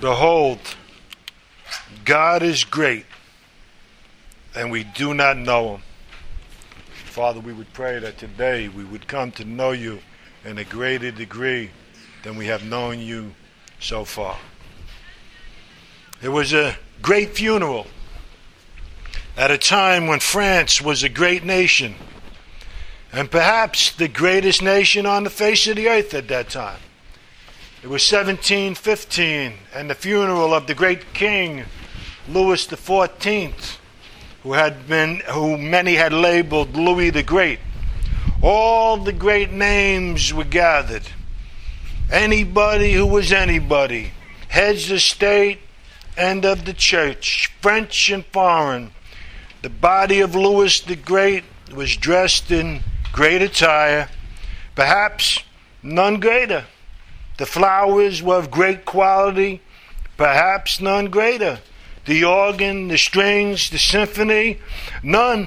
Behold, God is great, and we do not know him. Father, we would pray that today we would come to know you in a greater degree than we have known you so far. It was a great funeral at a time when France was a great nation, and perhaps the greatest nation on the face of the earth at that time. It was 1715, and the funeral of the great king, Louis XIV, who many had labeled Louis the Great. All the great names were gathered. Anybody who was anybody, heads of state and of the church, French and foreign. The body of Louis the Great was dressed in great attire, perhaps none greater. The flowers were of great quality, perhaps none greater. The organ, the strings, the symphony, none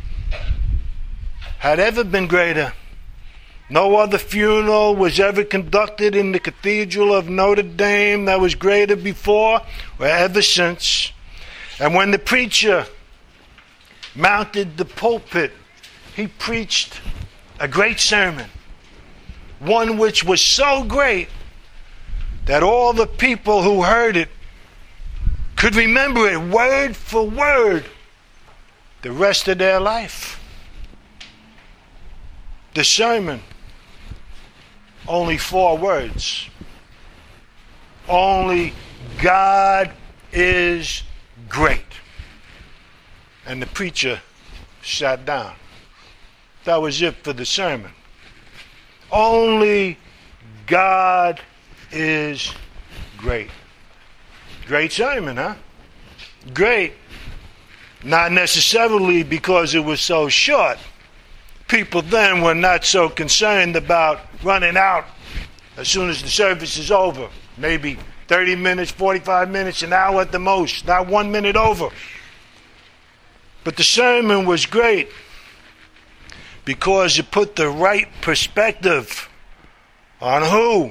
had ever been greater. No other funeral was ever conducted in the Cathedral of Notre Dame that was greater before or ever since. And when the preacher mounted the pulpit, he preached a great sermon, one which was so great that all the people who heard it could remember it word for word the rest of their life. The sermon, only 4 words. Only God is great. And the preacher sat down. That was it for the sermon. Only God is great. Great sermon, huh? Great. Not necessarily because it was so short. People then were not so concerned about running out as soon as the service is over. Maybe 30 minutes, 45 minutes, an hour at the most. Not 1 minute over. But the sermon was great because it put the right perspective on who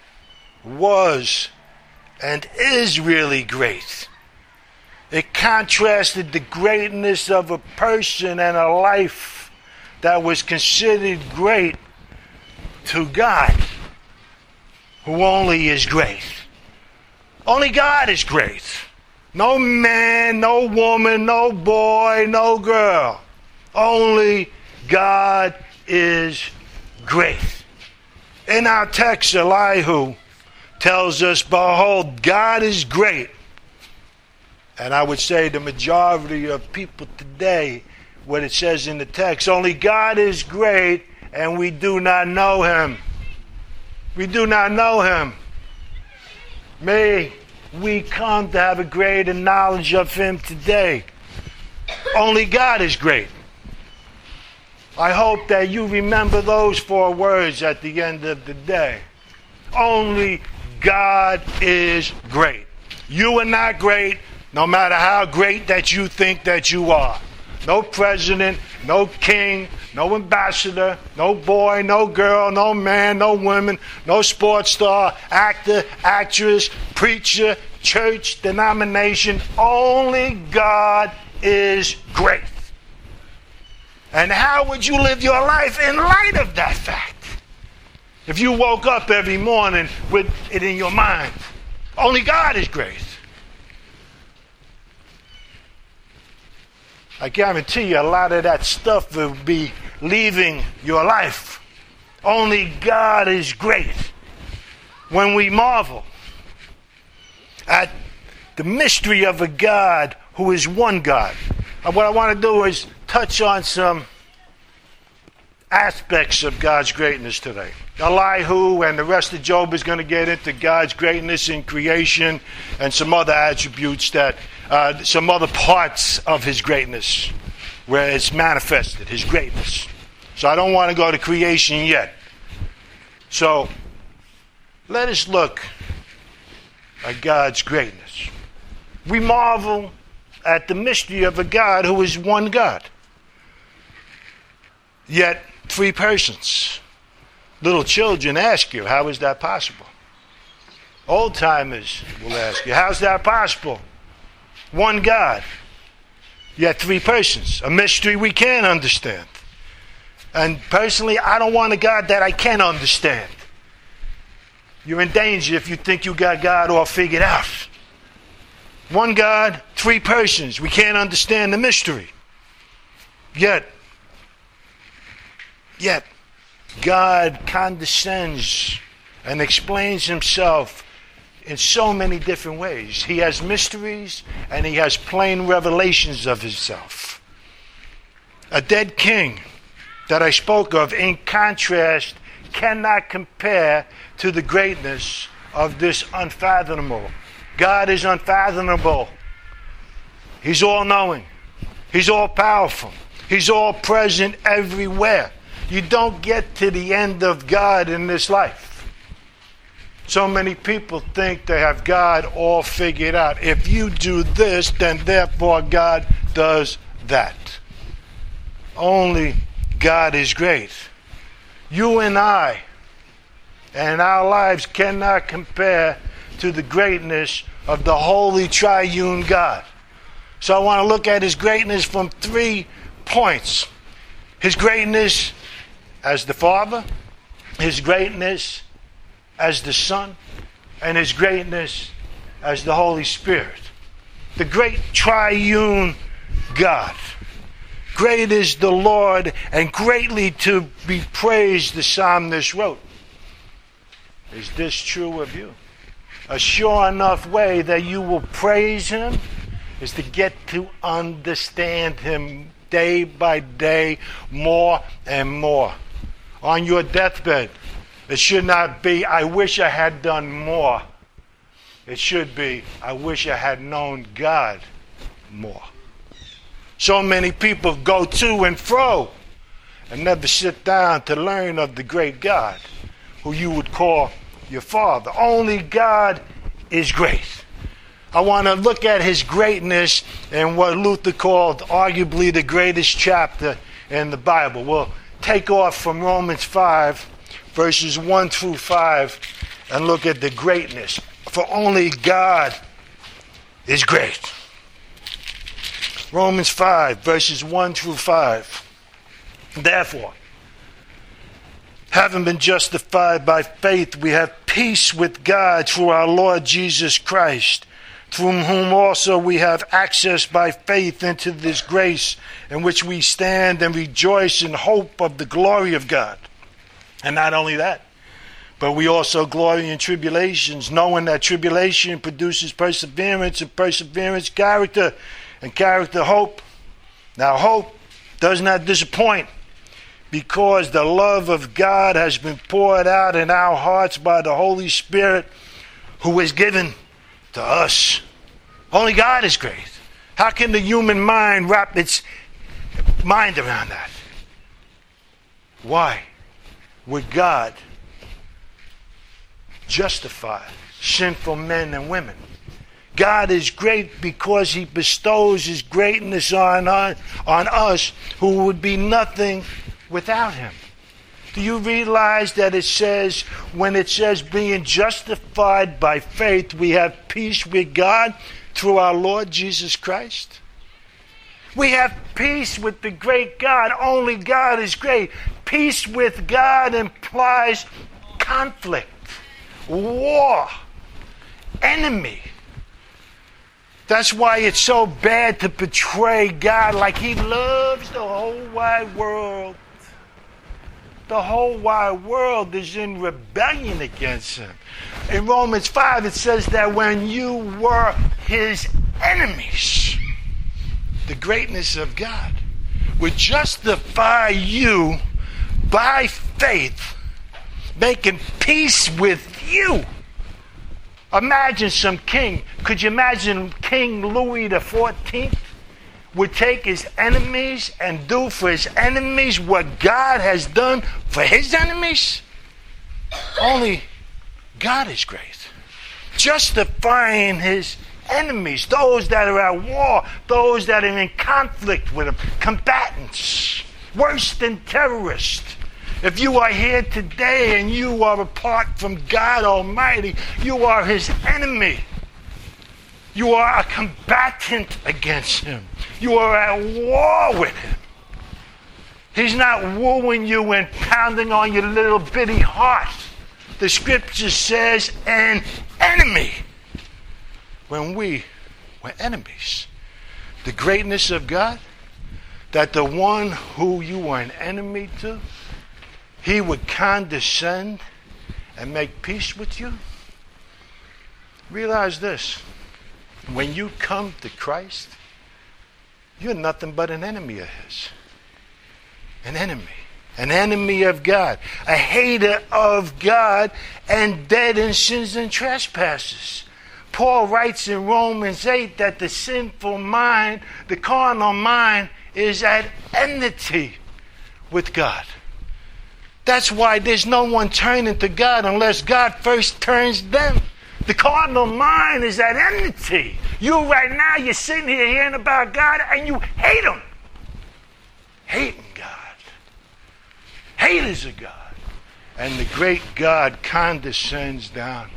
was and is really great. It contrasted the greatness of a person and a life that was considered great to God, who only is great. Only God is great. No man, no woman, no boy, no girl. Only God is great. In our text, Elihu tells us, behold, God is great. And I would say the majority of people today, what it says in the text, only God is great and we do not know him. We do not know him. May we come to have a greater knowledge of him today. Only God is great. I hope that you remember those 4 words at the end of the day. Only God is great. You are not great, no matter how great that you think that you are. No president, no king, no ambassador, no boy, no girl, no man, no woman, no sports star, actor, actress, preacher, church, denomination. Only God is great. And how would you live your life in light of that fact? If you woke up every morning with it in your mind, only God is great. I guarantee you a lot of that stuff will be leaving your life. Only God is great. When we marvel at the mystery of a God who is one God. And what I want to do is touch on some aspects of God's greatness today. Elihu and the rest of Job is going to get into God's greatness in creation and some other attributes that, some other parts of his greatness where it's manifested, his greatness. So I don't want to go to creation yet. So let us look at God's greatness. We marvel at the mystery of a God who is one God, yet 3 persons. Little children ask you, how is that possible? Old timers will ask you, how's that possible? One God, yet three persons. A mystery we can't understand. And personally, I don't want a God that I can understand. You're in danger if you think you got God all figured out. One God, three persons. We can't understand the mystery. Yet, God condescends and explains himself in so many different ways. He has mysteries and he has plain revelations of himself. A dead king that I spoke of, in contrast, cannot compare to the greatness of this unfathomable. God is unfathomable. He's all-knowing. He's all-powerful. He's all-present everywhere. You don't get to the end of God in this life. So many people think they have God all figured out. If you do this, then therefore God does that. Only God is great. You and I and our lives cannot compare to the greatness of the holy triune God. So I want to look at his greatness from 3 points. His greatness as the Father, his greatness as the Son, and his greatness as the Holy Spirit. The great triune God. Great is the Lord, and greatly to be praised, the psalmist wrote. Is this true of you? A sure enough way that you will praise him is to get to understand him day by day more and more. On your deathbed, it should not be, I wish I had done more. It should be, I wish I had known God more. So many people go to and fro and never sit down to learn of the great God, who you would call your Father. Only God is great. I want to look at his greatness in what Luther called arguably the greatest chapter in the Bible. We'll take off from Romans 5, verses 1 through 5, and look at the greatness. For only God is great. Romans 5, verses 1 through 5. Therefore, having been justified by faith, we have peace with God through our Lord Jesus Christ, through whom also we have access by faith into this grace in which we stand and rejoice in hope of the glory of God. And not only that, but we also glory in tribulations, knowing that tribulation produces perseverance, and perseverance character, and character hope. Now hope does not disappoint, because the love of God has been poured out in our hearts by the Holy Spirit who is given to us. Only God is great. How can the human mind wrap its mind around that? Why would God justify sinful men and women? God is great because he bestows his greatness on us who would be nothing without him. Do you realize that it says, when it says being justified by faith, we have peace with God through our Lord Jesus Christ? We have peace with the great God. Only God is great. Peace with God implies conflict, war, enemy. That's why it's so bad to portray God like he loves the whole wide world. The whole wide world is in rebellion against him. In Romans 5, it says that when you were his enemies, the greatness of God would justify you by faith, making peace with you. Imagine some king. Could you imagine King Louis XIV would take his enemies and do for his enemies what God has done for his enemies? Only God is great. Justifying his enemies, those that are at war, those that are in conflict with him, combatants, worse than terrorists. If you are here today and you are apart from God Almighty, you are his enemy. You are a combatant against him. You are at war with him. He's not wooing you and pounding on your little bitty heart. The scripture says an enemy. When we were enemies. The greatness of God, that the one who you were an enemy to, he would condescend and make peace with you. Realize this. When you come to Christ, you're nothing but an enemy of his. An enemy of God, a hater of God, and dead in sins and trespasses. Paul writes in Romans 8 that the sinful mind, the carnal mind, is at enmity with God. That's why there's no one turning to God unless God first turns them. The carnal mind is at enmity. You right now, you're sitting here hearing about God and you hate him. Hating God. Haters of God. And the great God condescends down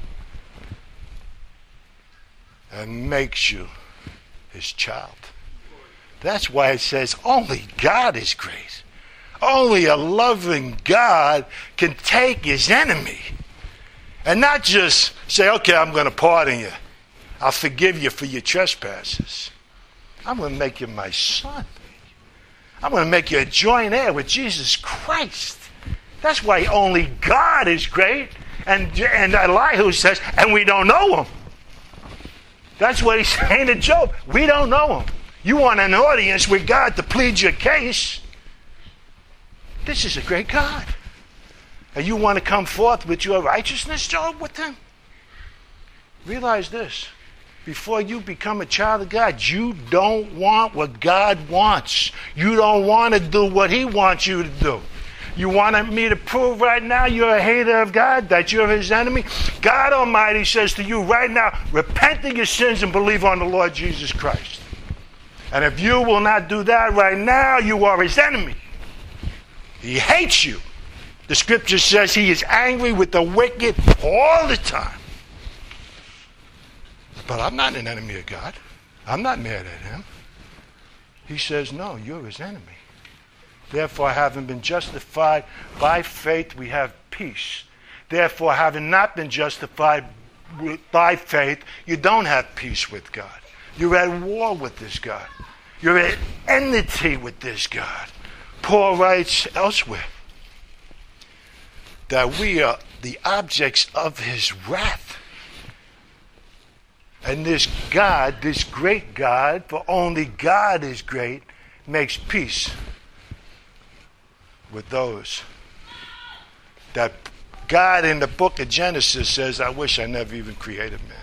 and makes you his child. That's why it says only God is great. Only a loving God can take his enemy and not just say, okay, I'm going to pardon you. I'll forgive you for your trespasses. I'm going to make you my son. I'm going to make you a joint heir with Jesus Christ. That's why only God is great. And Elihu says, and we don't know him. That's what he's saying to Job. We don't know him. You want an audience with God to plead your case. This is a great God. And you want to come forth with your righteousness, Job, with him? Realize this. Before you become a child of God, you don't want what God wants. You don't want to do what he wants you to do. You want me to prove right now you're a hater of God, that you're his enemy? God Almighty says to you right now, repent of your sins and believe on the Lord Jesus Christ. And if you will not do that right now, you are his enemy. He hates you. The scripture says he is angry with the wicked all the time. But I'm not an enemy of God. I'm not mad at him. He says, no, you're his enemy. Therefore, having been justified by faith, we have peace. Therefore, having not been justified by faith, you don't have peace with God. You're at war with this God. You're at enmity with this God. Paul writes elsewhere that we are the objects of his wrath. And this God, this great God, for only God is great, makes peace with those that God in the book of Genesis says, I wish I never even created man.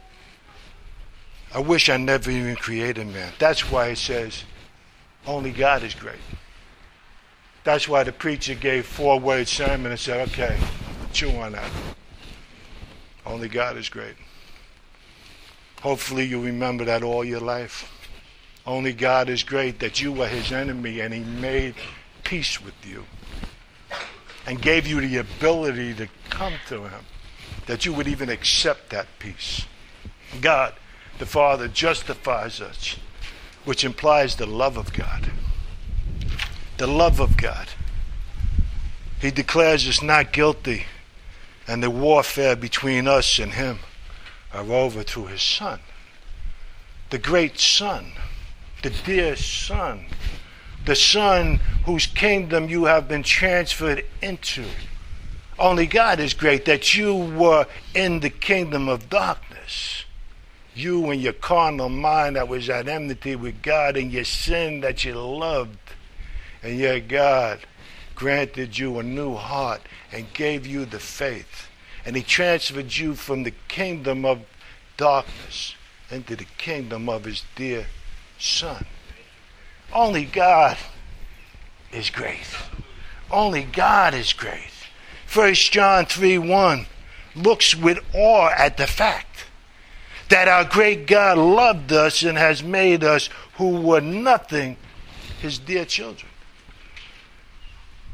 I wish I never even created man. That's why it says, only God is great. That's why the preacher gave 4-word sermon and said, okay, chew on that. Only God is great. Hopefully you remember that all your life. Only God is great, that you were his enemy and he made peace with you and gave you the ability to come to him, that you would even accept that peace. God, the Father, justifies us, which implies the love of God. The love of God. He declares us not guilty, and the warfare between us and him are over through his Son. The great Son, the dear Son, the Son whose kingdom you have been transferred into. Only God is great, that you were in the kingdom of darkness. You and your carnal mind that was at enmity with God, and your sin that you loved. And yet God granted you a new heart and gave you the faith. And he transferred you from the kingdom of darkness into the kingdom of his dear Son. Only God is great. Only God is great. 1 John 3:1 looks with awe at the fact that our great God loved us and has made us, who were nothing, his dear children.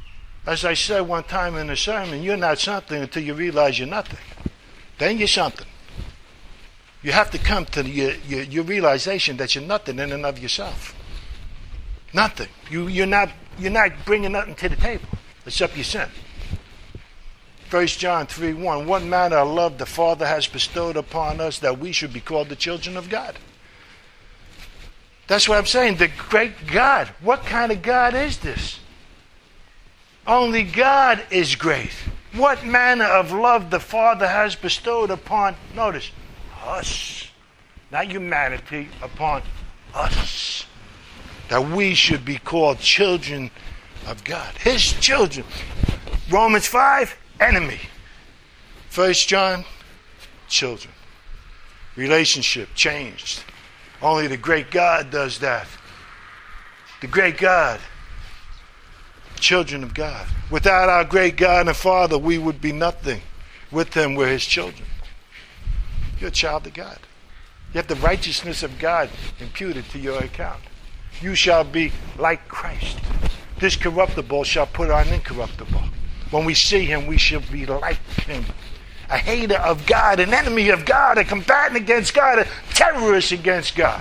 As I said one time in a sermon, you're not something until you realize you're nothing. Then you're something. You have to come to your realization that you're nothing in and of yourself. Nothing. You're not bringing nothing to the table except your sin. 1 John 3:1, what manner of love the Father has bestowed upon us that we should be called the children of God. That's what I'm saying, the great God. What kind of God is this? Only God is great. What manner of love the Father has bestowed upon, notice, us. Not humanity, upon us. That we should be called children of God. His children. Romans 5, enemy. 1 John, children. Relationship changed. Only the great God does that. The great God. Children of God. Without our great God and Father, we would be nothing. With Him, we're His children. You're a child of God. You have the righteousness of God imputed to your account. You shall be like Christ. This corruptible shall put on incorruptible. When we see Him, we shall be like Him. A hater of God, an enemy of God, a combatant against God, a terrorist against God.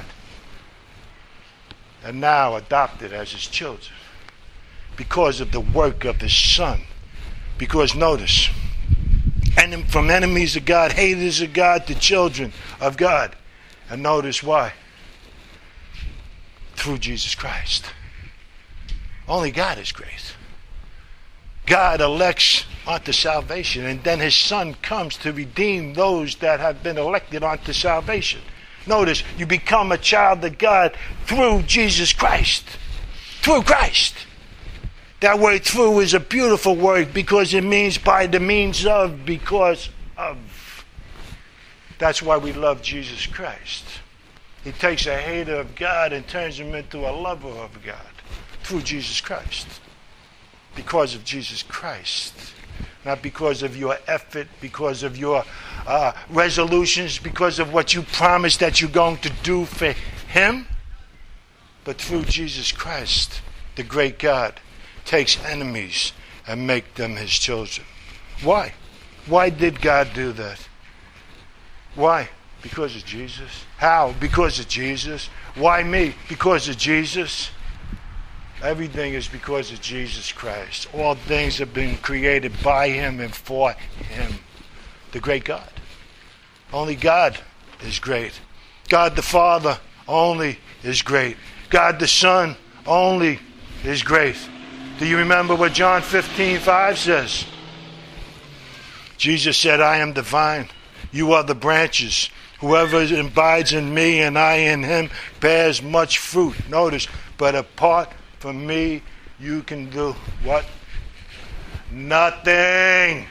And now adopted as His children. Because of the work of His Son. Because notice, and from enemies of God, haters of God, to children of God. And notice why. Through Jesus Christ. Only God is great. God elects unto salvation, and then His Son comes to redeem those that have been elected unto salvation. Notice, you become a child of God through Jesus Christ. Through Christ. That word through is a beautiful word because it means by the means of, because of. That's why we love Jesus Christ. He takes a hater of God and turns him into a lover of God through Jesus Christ. Because of Jesus Christ. Not because of your effort, because of your resolutions, because of what you promised that you're going to do for Him, but through Jesus Christ, the great God takes enemies and make them His children. Why? Why did God do that? Why? Because of Jesus. How? Because of Jesus. Why me? Because of Jesus. Everything is because of Jesus Christ. All things have been created by Him and for Him. The great God. Only God is great. God the Father only is great. God the Son only is great. Do you remember what John 15:5 says? Jesus said, I am the vine, you are the branches. Whoever abides in me and I in him bears much fruit. Notice, but apart from me, you can do what? Nothing.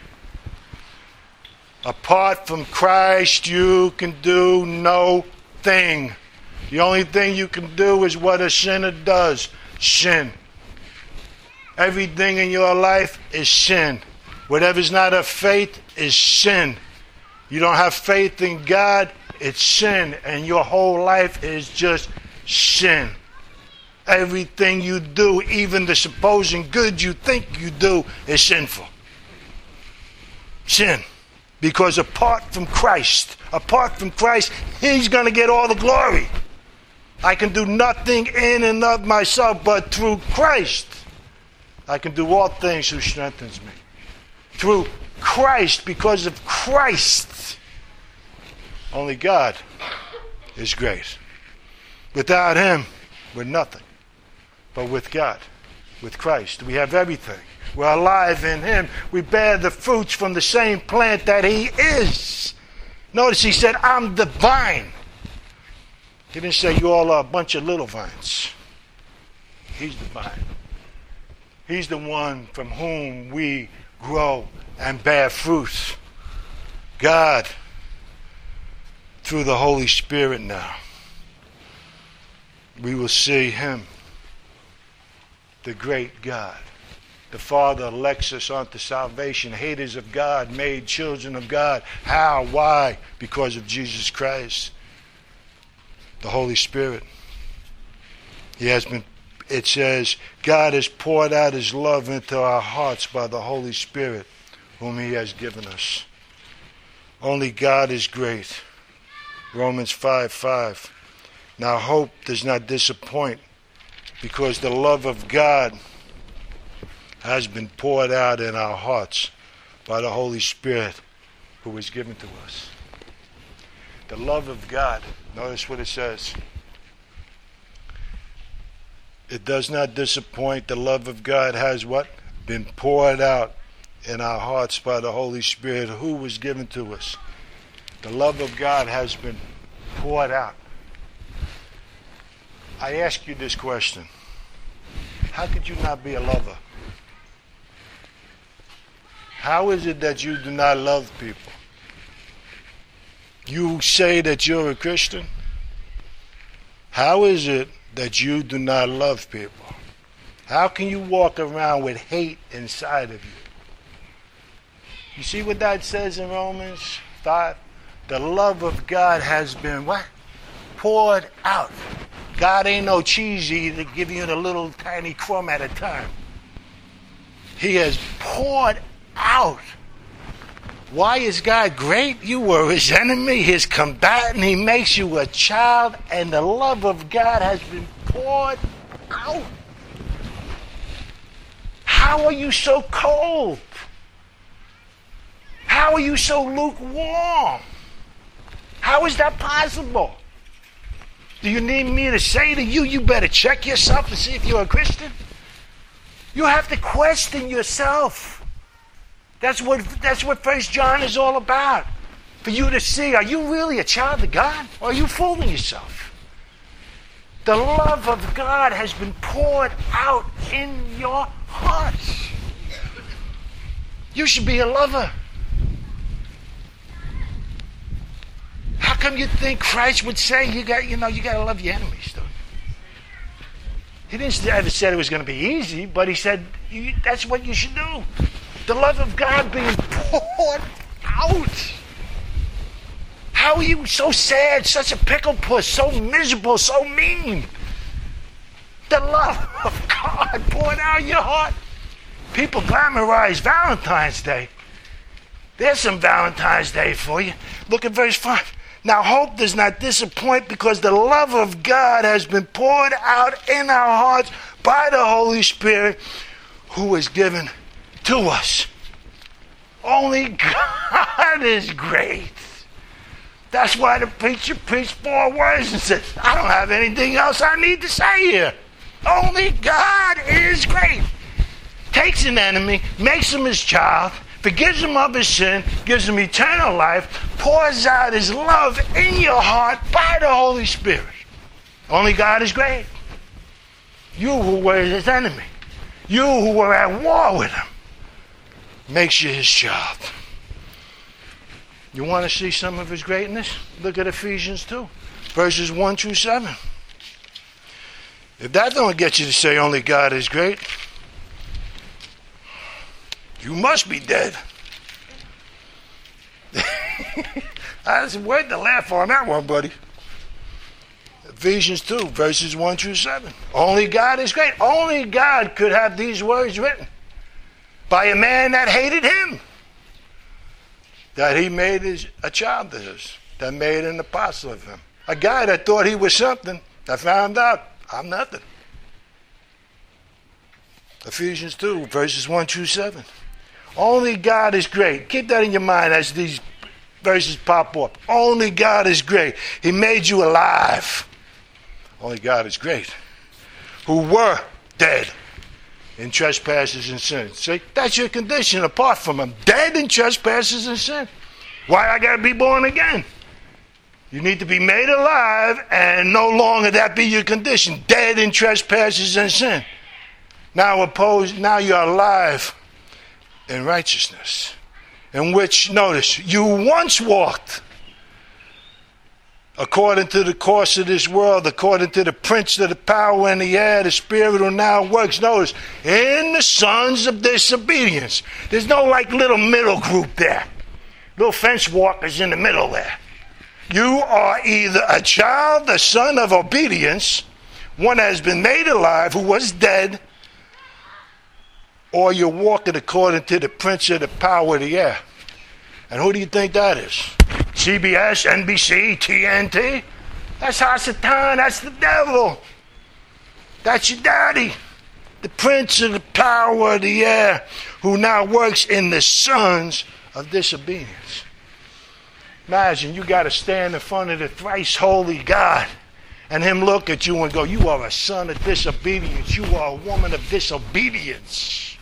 Apart from Christ, you can do no thing. The only thing you can do is what a sinner does. Sin. Everything in your life is sin. Whatever's not of faith is sin. You don't have faith in God, it's sin. And your whole life is just sin. Everything you do, even the supposing good you think you do, is sinful. Sin. Because apart from Christ, He's going to get all the glory. I can do nothing in and of myself, but through Christ, I can do all things who strengthens me. Through Christ, because of Christ, only God is great. Without Him, we're nothing. But with God, with Christ, we have everything. We're alive in Him. We bear the fruits from the same plant that He is. Notice He said, I'm the vine. He didn't say you all are a bunch of little vines. He's the vine. He's the one from whom we grow and bear fruit. God, through the Holy Spirit now, we will see Him, the great God. The Father elects us unto salvation. Haters of God made children of God. How? Why? Because of Jesus Christ. The Holy Spirit. He has been it says, God has poured out his love into our hearts by the Holy Spirit, whom he has given us. Only God is great. Romans 5:5. Now hope does not disappoint, because the love of God has been poured out in our hearts by the Holy Spirit who is given to us. The love of God, notice what it says. It does not disappoint. The love of God has what? Been poured out in our hearts by the Holy Spirit who was given to us. The love of God has been poured out. I ask you this question. How could you not be a lover? How is it that you do not love people? You say that you're a Christian. How is it that you do not love people? How can you walk around with hate inside of you? You see what that says in Romans 5? The love of God has been what? Poured out. God ain't no cheese eater to give you a little tiny crumb at a time. He has poured out. Why is God great? You were his enemy, his combatant. He makes you a child, and the love of God has been poured out. How are you so cold? How are you so lukewarm? How is that possible? Do you need me to say to you, you better check yourself to see if you're a Christian? You have to question yourself. That's what 1 John is all about. For you to see, are you really a child of God? Or are you fooling yourself? The love of God has been poured out in your hearts. You should be a lover. How come you think Christ would say you got to love your enemies, though? He didn't ever say it was going to be easy, but he said that's what you should do. The love of God being poured out. How are you so sad, such a pickle puss, so miserable, so mean? The love of God poured out in your heart. People glamorize Valentine's Day. There's some Valentine's Day for you. Look at verse 5. Now hope does not disappoint, because the love of God has been poured out in our hearts by the Holy Spirit who is given to us. Only God is great. That's why the preacher preached 4 words and said, I don't have anything else I need to say here. Only God is great. Takes an enemy, makes him his child, forgives him of his sin, gives him eternal life, pours out his love in your heart by the Holy Spirit. Only God is great. You who were his enemy, you who were at war with him, makes you his child. You want to see some of his greatness? Look at Ephesians 2, verses 1 through 7. If that don't get you to say only God is great, you must be dead. That's worth to laugh on that one, buddy. Ephesians 2, verses 1 through 7. Only God is great. Only God could have these words written by a man that hated him, that he made a child of his, that made an apostle of him. A guy that thought he was something, that found out, I'm nothing. Ephesians 2, verses 1 through 7. Only God is great. Keep that in your mind as these verses pop up. Only God is great. He made you alive. Only God is great. Who were dead in trespasses and sins. See, that's your condition apart from him. Dead in trespasses and sin. Why I got to be born again? You need to be made alive, and no longer that be your condition. Dead in trespasses and sin. Now you're alive in righteousness, in which, notice, you once walked according to the course of this world, according to the prince of the power in the air, the spirit who now works, notice, in the sons of disobedience. There's no little middle group there. Little fence walkers in the middle there. You are either a child, a son of obedience, one that has been made alive, who was dead, or you're walking according to the prince of the power of the air. And who do you think that is? CBS, NBC, TNT? That's Hasatan, that's the devil. That's your daddy, the prince of the power of the air, who now works in the sons of disobedience. Imagine you got to stand in front of the thrice holy God and him look at you and go, you are a son of disobedience. You are a woman of disobedience.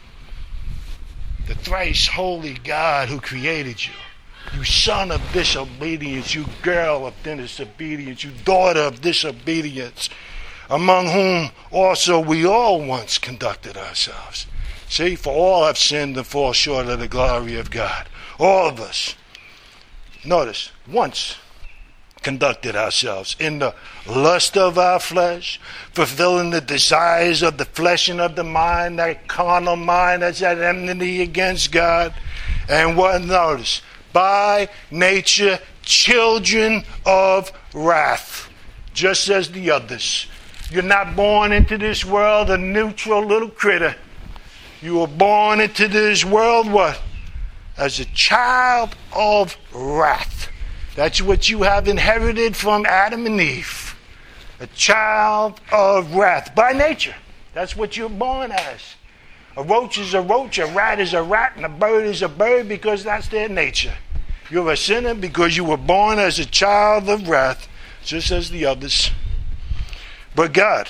The thrice holy God who created you. You son of disobedience. You girl of disobedience. You daughter of disobedience. Among whom also we all once conducted ourselves. See, for all have sinned and fall short of the glory of God. All of us. Notice, once conducted ourselves in the lust of our flesh, fulfilling the desires of the flesh and of the mind, that carnal mind that's at enmity against God. And what, notice, by nature, children of wrath, just as the others. You're not born into this world a neutral little critter. You were born into this world what? As a child of wrath. That's what you have inherited from Adam and Eve. A child of wrath. By nature. That's what you're born as. A roach is a roach, a rat is a rat, and a bird is a bird because that's their nature. You're a sinner because you were born as a child of wrath, just as the others. But God,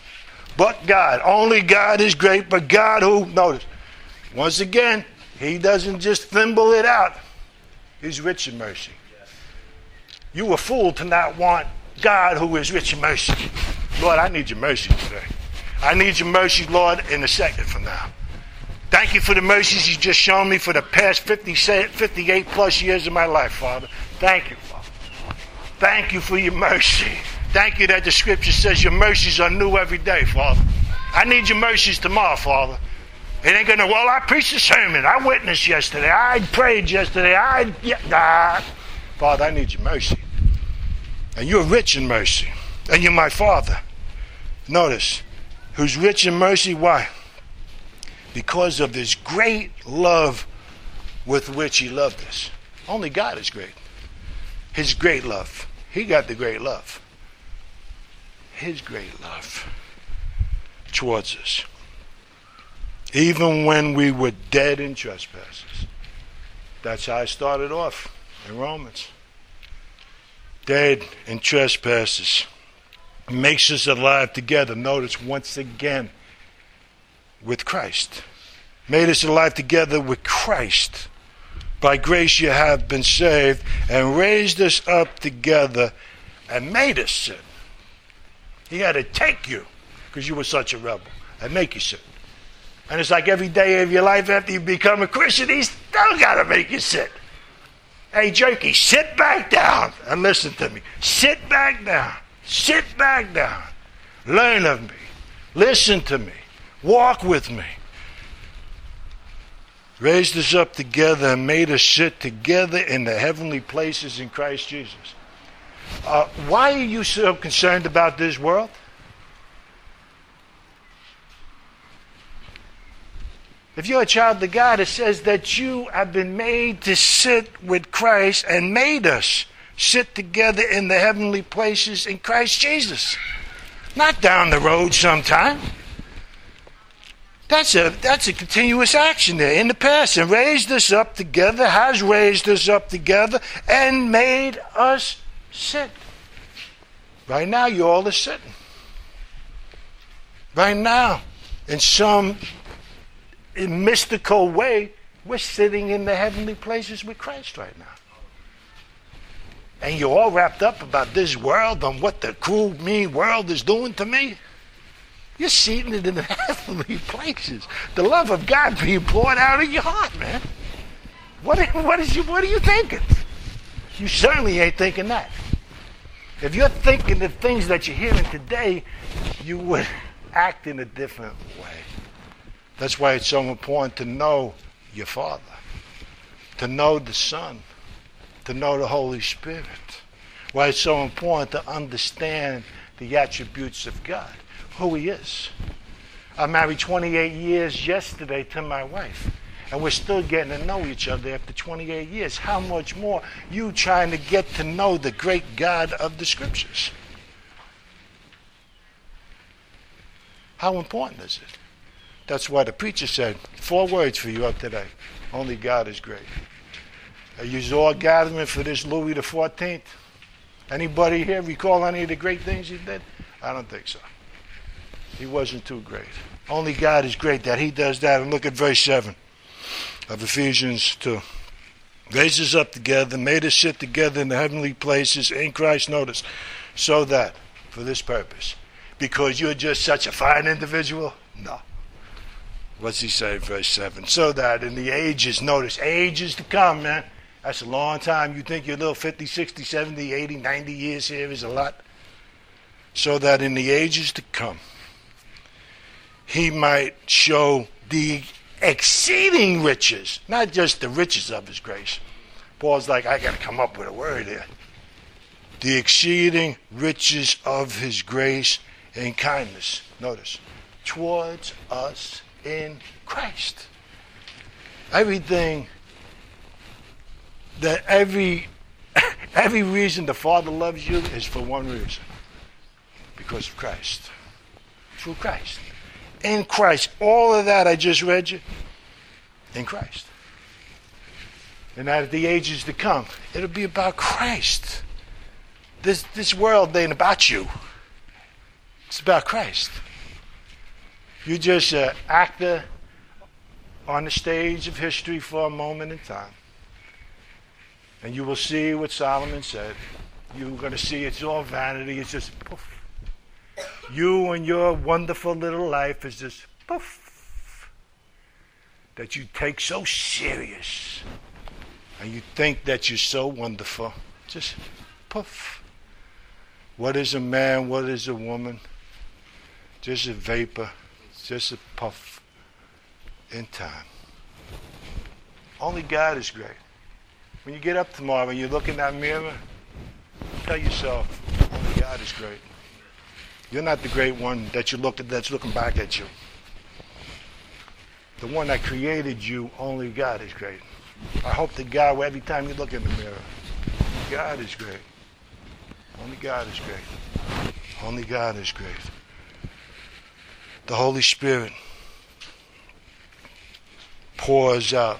only God is great, but God who, notice, once again, he doesn't just thimble it out. He's rich in mercy. You were fooled to not want God who is rich in mercy. Lord, I need your mercy today. I need your mercy, Lord, in a second from now. Thank you for the mercies you've just shown me for the past 58 plus years of my life, Father. Thank you, Father. Thank you for your mercy. Thank you that the scripture says your mercies are new every day, Father. I need your mercies tomorrow, Father. It ain't gonna, well, I preached a sermon. I witnessed yesterday. I prayed yesterday. Father, I need your mercy. And you're rich in mercy. And you're my Father. Notice, who's rich in mercy, why? Because of this great love with which he loved us. Only God is great. His great love. He got the great love. His great love towards us. Even when we were dead in trespasses. That's how I started off in Romans. Dead in trespasses. Makes us alive together. Notice once again, with Christ. Made us alive together with Christ. By grace you have been saved, and raised us up together and made us sit. He had to take you because you were such a rebel and make you sit. And it's like every day of your life after you become a Christian, he's still got to make you sit. Hey, jerky, sit back down and listen to me. Sit back down. Sit back down. Learn of me. Listen to me. Walk with me. Raised us up together and made us sit together in the heavenly places in Christ Jesus. Why are you so concerned about this world? If you're a child of God, it says that you have been made to sit with Christ and made us sit together in the heavenly places in Christ Jesus. Not down the road sometime. That's a continuous action there in the past. And raised us up together, has raised us up together, and made us sit. Right now, you all are sitting. Right now, in some mystical way, we're sitting in the heavenly places with Christ right now. And you're all wrapped up about this world and what the cruel, mean world is doing to me. You're seated in the heavenly places. The love of God being poured out of your heart, man. What are you thinking? You certainly ain't thinking that. If you're thinking the things that you're hearing today, you would act in a different way. That's why it's so important to know your Father, to know the Son, to know the Holy Spirit. Why it's so important to understand the attributes of God, who he is. I married 28 years yesterday to my wife, and we're still getting to know each other after 28 years. How much more you trying to get to know the great God of the Scriptures? How important is it? That's why the preacher said, 4 words for you up today. Only God is great. Are you all gathering for this Louis the 14th? Anybody here recall any of the great things he did? I don't think so. He wasn't too great. Only God is great that he does that. And look at verse 7 of Ephesians 2. Raised us up together, made us sit together in the heavenly places in Christ, notice, so that, for this purpose, because you're just such a fine individual? No. What's he say in verse 7? So that in the ages, notice, ages to come, man. That's a long time. You think your little 50, 60, 70, 80, 90 years here is a lot? So that in the ages to come, he might show the exceeding riches, not just the riches of his grace. Paul's like, I got to come up with a word here. The exceeding riches of his grace and kindness, notice, towards us in Christ. Everything that every reason the Father loves you is for one reason. Because of Christ. Through Christ. In Christ. All of that I just read you, in Christ. And at the ages to come, it'll be about Christ. This world ain't about you. It's about Christ. You're just an actor on the stage of history for a moment in time. And you will see what Solomon said. You're going to see it's all vanity. It's just poof. You and your wonderful little life is just poof. That you take so serious. And you think that you're so wonderful. Just poof. What is a man? What is a woman? Just a vapor. Just a puff in time. Only God is great. When you get up tomorrow and you look in that mirror, tell yourself, only God is great. You're not the great one that you look at that's looking back at you. The one that created you, only God is great. I hope to God every time you look in the mirror, God is great. Only God is great. Only God is great. The Holy Spirit pours out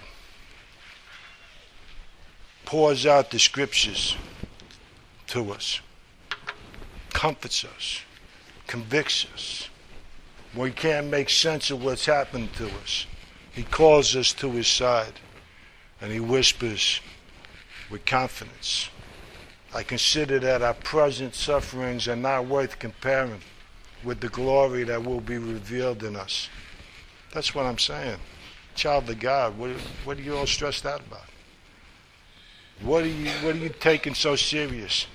the Scriptures to us, comforts us, convicts us. We can't make sense of what's happened to us. He calls us to his side, and he whispers with confidence, I consider that our present sufferings are not worth comparing with the glory that will be revealed in us. That's what I'm saying. Child of God, what are you all stressed out about? What are you taking so serious?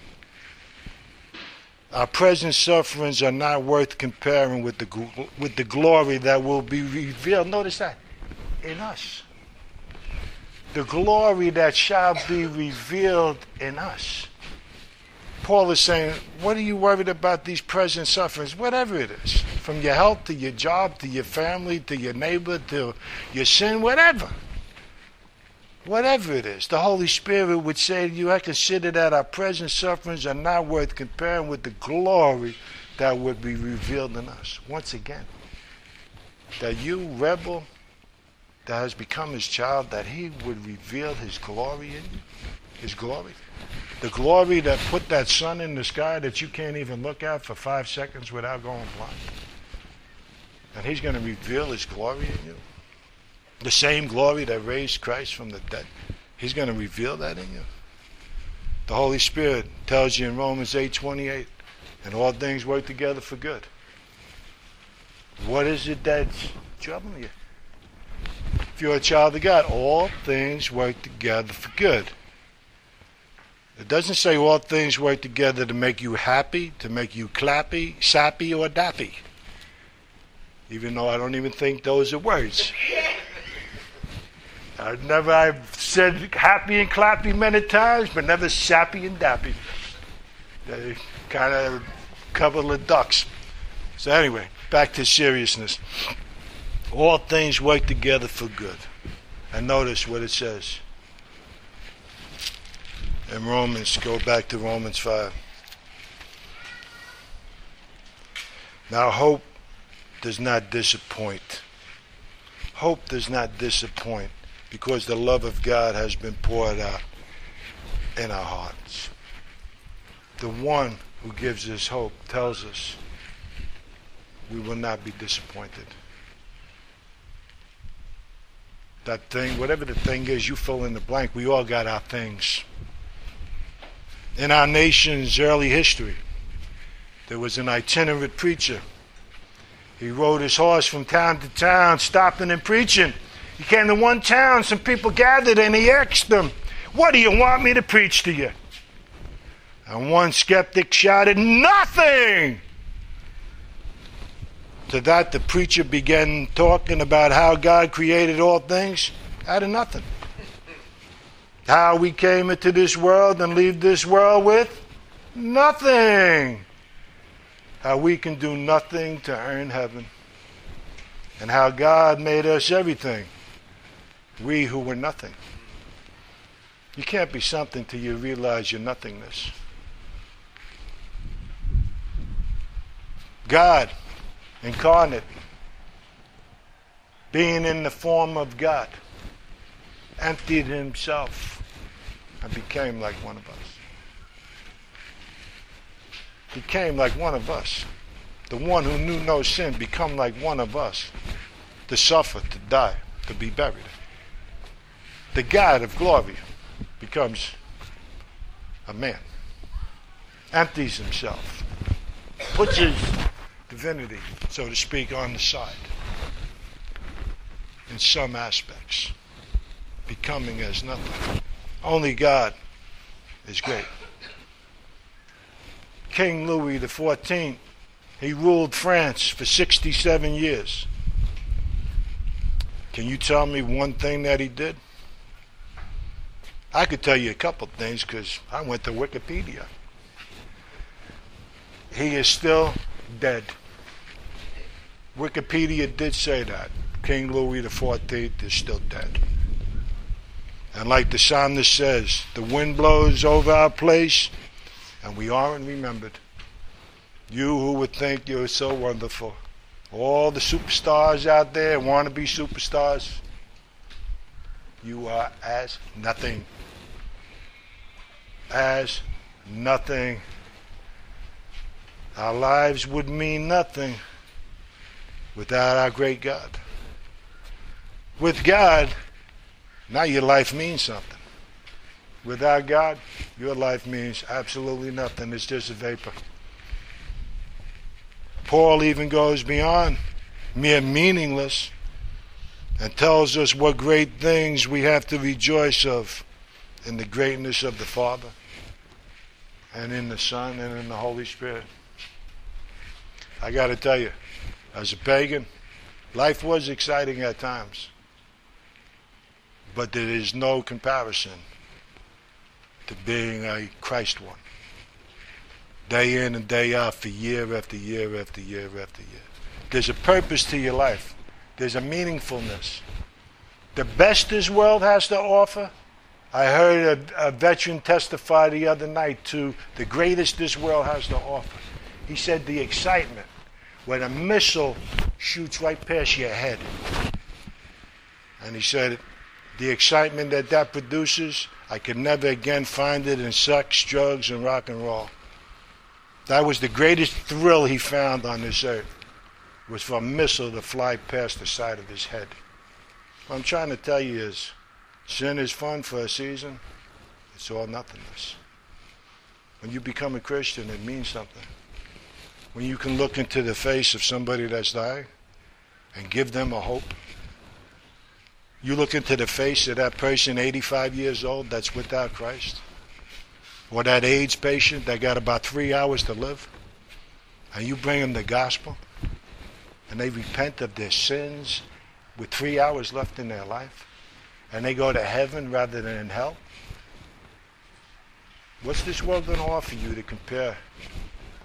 Our present sufferings are not worth comparing with the glory that will be revealed. Notice that. In us. The glory that shall be revealed in us. Paul is saying, what are you worried about these present sufferings? Whatever it is. From your health to your job to your family to your neighbor to your sin, whatever. Whatever it is, the Holy Spirit would say to you, I consider that our present sufferings are not worth comparing with the glory that would be revealed in us. Once again, that you, rebel, that has become his child, that he would reveal his glory in you. His glory. The glory that put that sun in the sky that you can't even look at for 5 seconds without going blind. And he's going to reveal his glory in you. The same glory that raised Christ from the dead. He's going to reveal that in you. The Holy Spirit tells you in Romans 8:28, and all things work together for good. What is it that's troubling you? If you're a child of God, all things work together for good. It doesn't say all things work together to make you happy, to make you clappy, sappy, or dappy. Even though I don't even think those are words. I've said happy and clappy many times, but never sappy and dappy. They kind of couple of ducks. So anyway, back to seriousness. All things work together for good. And notice what it says. In Romans, go back to Romans 5. Now hope does not disappoint. Hope does not disappoint because the love of God has been poured out in our hearts. The one who gives us hope tells us we will not be disappointed. That thing, whatever the thing is, you fill in the blank. We all got our things. In our nation's early history, there was an itinerant preacher. He rode his horse from town to town, stopping and preaching. He came to one town, some people gathered, and he asked them, "What do you want me to preach to you?" And one skeptic shouted, "Nothing!" To that, the preacher began talking about how God created all things out of nothing. How we came into this world and leave this world with nothing. How we can do nothing to earn heaven. And how God made us everything. We who were nothing. You can't be something till you realize your nothingness. God, incarnate, being in the form of God, emptied himself and became like one of us. Became like one of us. The one who knew no sin become like one of us, to suffer, to die, to be buried. The God of glory becomes a man, empties himself, puts his divinity, so to speak, on the side in some aspects, becoming as nothing. Only God is great. King Louis XIV, he ruled France for 67 years. Can you tell me one thing that he did? I could tell you a couple things because I went to Wikipedia. He is still dead. Wikipedia did say that. King Louis XIV is still dead. And like the psalmist says, the wind blows over our place and we aren't remembered. You who would think you're so wonderful. All the superstars out there want to be superstars. You are as nothing. As nothing. Our lives would mean nothing without our great God. With God, now your life means something. Without God, your life means absolutely nothing. It's just a vapor. Paul even goes beyond mere meaningless and tells us what great things we have to rejoice of in the greatness of the Father and in the Son and in the Holy Spirit. I got to tell you, as a pagan, life was exciting at times, but there is no comparison to being a Christ one. Day in and day out for year after year after year after year. There's a purpose to your life. There's a meaningfulness. The best this world has to offer, I heard a veteran testify the other night to the greatest this world has to offer. He said the excitement when a missile shoots right past your head. And he said the excitement that produces, I could never again find it in sex, drugs, and rock and roll. That was the greatest thrill he found on this earth, was for a missile to fly past the side of his head. What I'm trying to tell you is, sin is fun for a season. It's all nothingness. When you become a Christian, it means something. When you can look into the face of somebody that's dying and give them a hope. You look into the face of that person 85 years old that's without Christ. Or that AIDS patient that got about 3 hours to live. And you bring them the gospel. And they repent of their sins with 3 hours left in their life. And they go to heaven rather than in hell. What's this world going to offer you to compare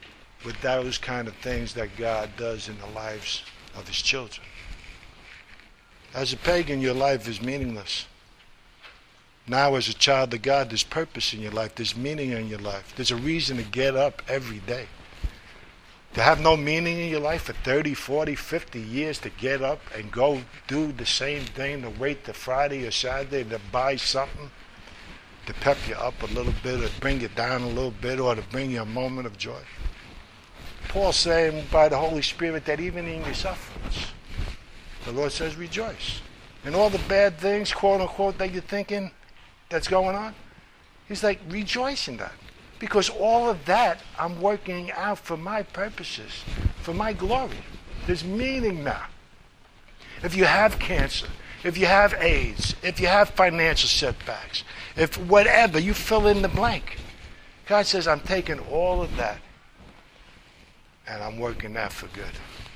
with those kind of things that God does in the lives of his children. As a pagan, your life is meaningless. Now, as a child of God, there's purpose in your life. There's meaning in your life. There's a reason to get up every day. To have no meaning in your life for 30, 40, 50 years, to get up and go do the same thing, to wait till Friday or Saturday to buy something, to pep you up a little bit or bring you down a little bit or to bring you a moment of joy. Paul's saying by the Holy Spirit that even in your sufferings, the Lord says rejoice. And all the bad things, quote unquote, that you're thinking that's going on, he's like, rejoice in that. Because all of that I'm working out for my purposes, for my glory. There's meaning now. If you have cancer, if you have AIDS, if you have financial setbacks, if whatever, you fill in the blank. God says, I'm taking all of that and I'm working that for good.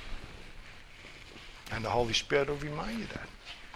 And the Holy Spirit will remind you that.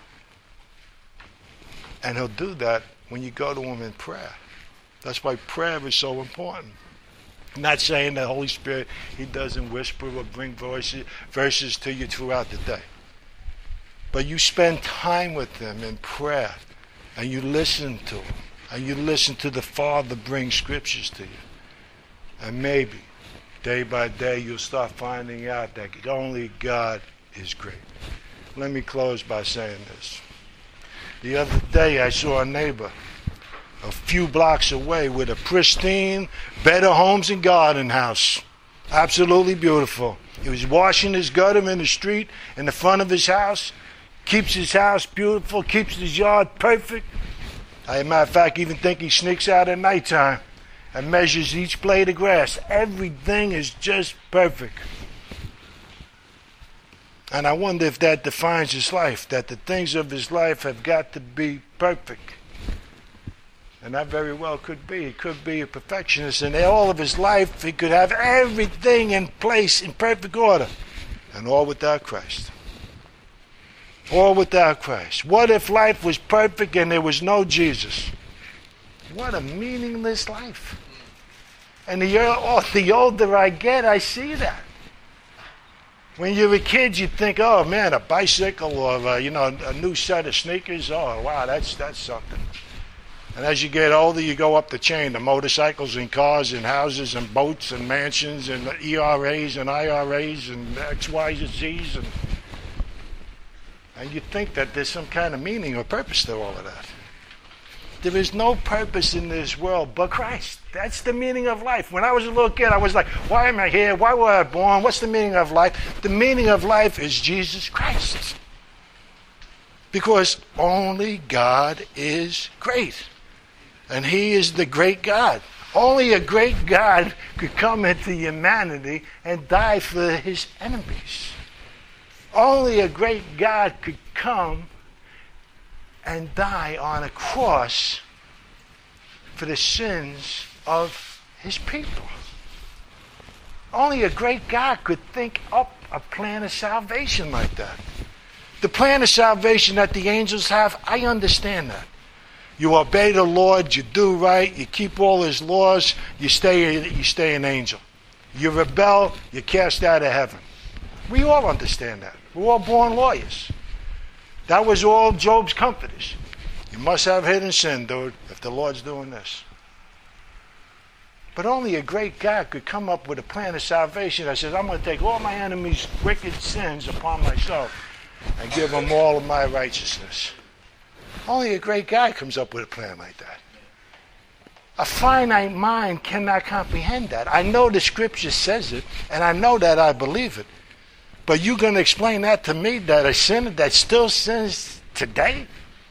And he'll do that when you go to him in prayer. That's why prayer is so important. I'm not saying the Holy Spirit, he doesn't whisper or bring verses to you throughout the day. But you spend time with him in prayer, and you listen to him, and you listen to the Father bring scriptures to you. And maybe, day by day, you'll start finding out that only God is great. Let me close by saying this. The other day I saw a neighbor a few blocks away with a pristine Better Homes and Garden house. Absolutely beautiful. He was washing his gutter in the street in the front of his house. Keeps his house beautiful, keeps his yard perfect. As a matter of fact, even think he sneaks out at nighttime and measures each blade of grass. Everything is just perfect. And I wonder if that defines his life, that the things of his life have got to be perfect. And that very well could be. He could be a perfectionist, and all of his life he could have everything in place in perfect order. And all without Christ. All without Christ. What if life was perfect and there was no Jesus? What a meaningless life. And the older I get, I see that. When you're a kid, you think, oh man, a bicycle or a new set of sneakers. Oh wow, that's something. And as you get older, you go up the chain. The motorcycles and cars and houses and boats and mansions and ERAs and IRAs and XY's and Z's. And you think that there's some kind of meaning or purpose to all of that. There is no purpose in this world but Christ. That's the meaning of life. When I was a little kid, I was like, why am I here? Why was I born? What's the meaning of life? The meaning of life is Jesus Christ. Because only God is great. And he is the great God. Only a great God could come into humanity and die for his enemies. Only a great God could come and die on a cross for the sins of his people. Only a great God could think up a plan of salvation like that. The plan of salvation that the angels have, I understand that. You obey the Lord, you do right, you keep all his laws, you stay an angel. You rebel, you're cast out of heaven. We all understand that. We're all born lawyers. That was all Job's comforters. You must have hidden sin, dude, if the Lord's doing this. But only a great God could come up with a plan of salvation that says, I'm going to take all my enemies' wicked sins upon myself and give them all of my righteousness. Only a great God comes up with a plan like that. A finite mind cannot comprehend that. I know the scripture says it, and I know that I believe it. But you're going to explain that to me, that a sinner that still sins today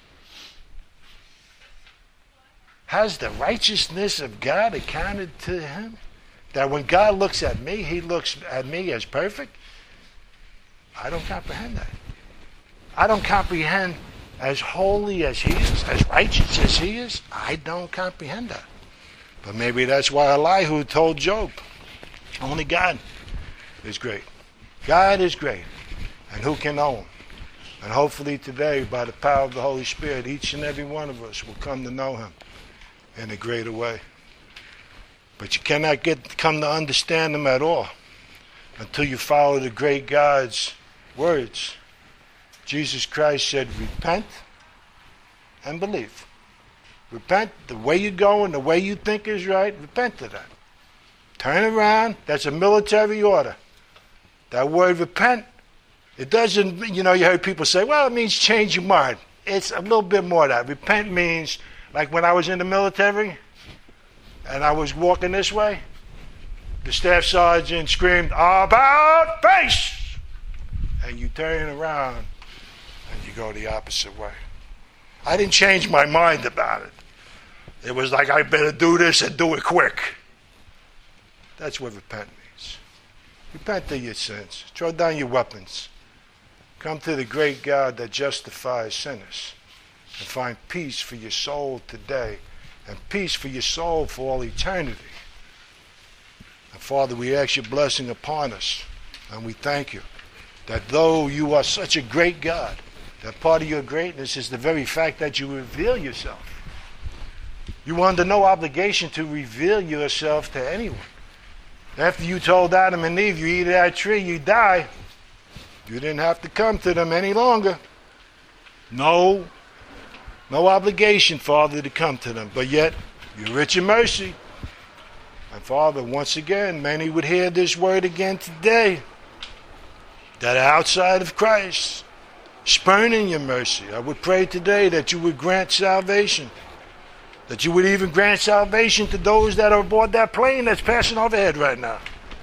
has the righteousness of God accounted to him? That when God looks at me, he looks at me as perfect? I don't comprehend that. I don't comprehend as holy as he is, as righteous as he is. I don't comprehend that. But maybe that's why Elihu told Job, only God is great. God is great, and who can know him? And hopefully today, by the power of the Holy Spirit, each and every one of us will come to know him in a greater way. But you cannot come to understand them at all until you follow the great God's words. Jesus Christ said, repent and believe. Repent, the way you're going, the way you think is right, repent of that. Turn around, that's a military order. That word repent, it doesn't, you heard people say, well, it means change your mind. It's a little bit more than that. Repent means, like when I was in the military and I was walking this way, the staff sergeant screamed, about face! And you turn around and you go the opposite way. I didn't change my mind about it. It was like, I better do this and do it quick. That's what repent means. Repent of your sins. Throw down your weapons. Come to the great God that justifies sinners and find peace for your soul today and peace for your soul for all eternity. And Father, we ask your blessing upon us, and we thank you that though you are such a great God, that part of your greatness is the very fact that you reveal yourself. You are under no obligation to reveal yourself to anyone. After you told Adam and Eve, you eat of that tree, you die, you didn't have to come to them any longer. No obligation, Father, to come to them. But yet, you're rich in mercy. And Father, once again, many would hear this word again today, that outside of Christ, spurning your mercy, I would pray today that you would grant salvation. That you would even grant salvation to those that are aboard that plane that's passing overhead right now.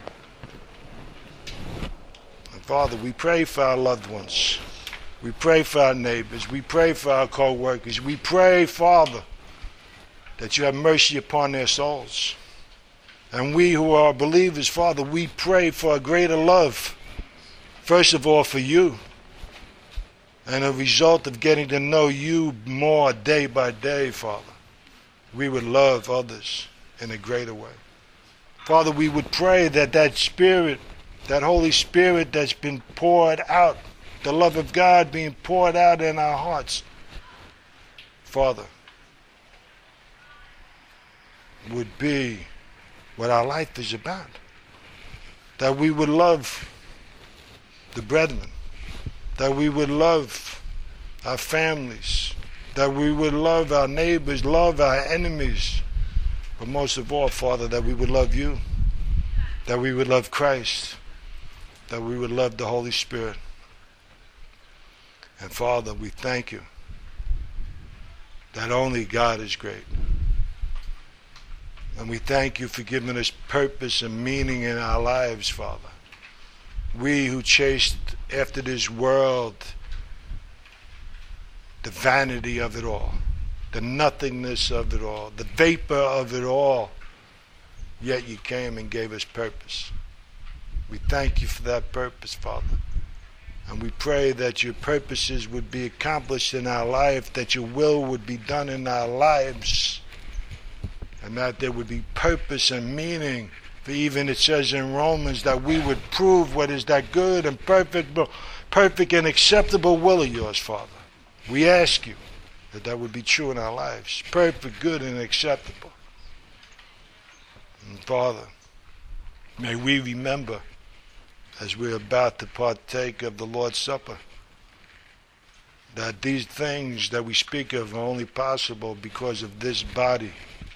And Father, we pray for our loved ones. We pray for our neighbors. We pray for our co-workers. We pray, Father, that you have mercy upon their souls. And we who are believers, Father, we pray for a greater love. First of all, for you. And a result of getting to know you more day by day, Father, we would love others in a greater way. Father, we would pray that that Spirit, that Holy Spirit that's been poured out, the love of God being poured out in our hearts, Father, would be what our life is about. That we would love the brethren, that we would love our families, that we would love our neighbors, love our enemies, but most of all, Father, that we would love you, that we would love Christ, that we would love the Holy Spirit. And Father, we thank you that only God is great. And we thank you for giving us purpose and meaning in our lives, Father. We who chased after this world, the vanity of it all, the nothingness of it all, the vapor of it all, yet you came and gave us purpose. We thank you for that purpose, Father. And we pray that your purposes would be accomplished in our life, that your will would be done in our lives, and that there would be purpose and meaning. For even it says in Romans that we would prove what is that good and perfect and acceptable will of yours, Father. We ask you that that would be true in our lives. Perfect, good, and acceptable. And Father, may we remember as we're about to partake of the Lord's Supper that these things that we speak of are only possible because of this body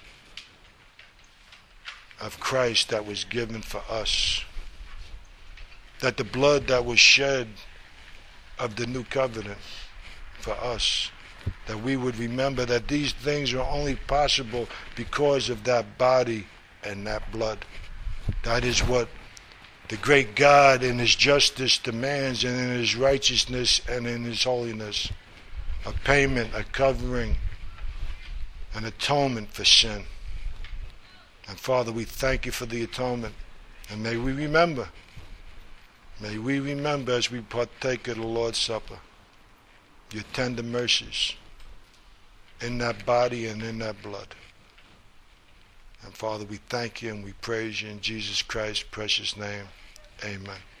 of Christ that was given for us. That the blood that was shed of the new covenant for us, that we would remember that these things are only possible because of that body and that blood. That is what the great God in his justice demands, and in his righteousness and in his holiness. A payment, a covering, an atonement for sin. And Father, we thank you for the atonement. And may we remember as we partake of the Lord's Supper, your tender mercies in that body and in that blood. And Father, we thank you and we praise you in Jesus Christ's precious name. Amen.